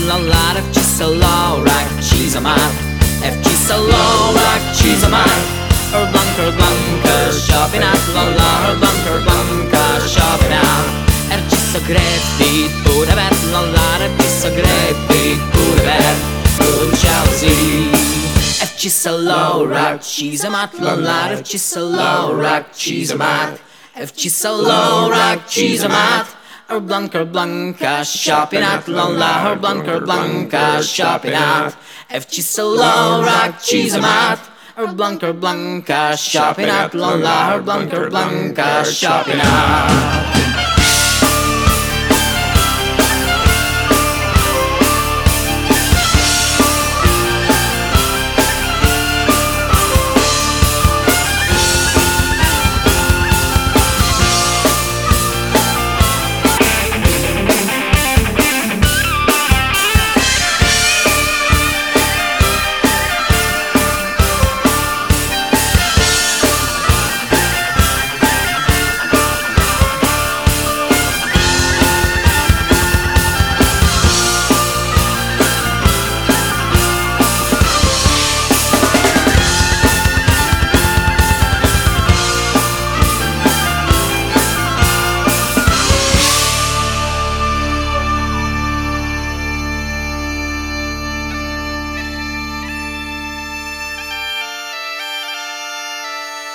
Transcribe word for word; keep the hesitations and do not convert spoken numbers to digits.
la F G Salorak, Chizamat, F G Salorak, Chizamat, Erblanker, Blanker, shopping at la la, Erblanker, Blanker, shopping out. Er G Sagrepit, Budavet, la la, er G Sagrepit, Budavet, Bud Chelsea. F G Salorak, Chizamat, la la, F G Salorak, Chizamat, F G Salorak, Chizamat. Erblanker, Blanka, shopping at la la, Erblanker, Blanka, shopping at F G Salorak, Chizamat. Erblanker, Blanka, shopping at la la, Erblanker, Blanka, shopping at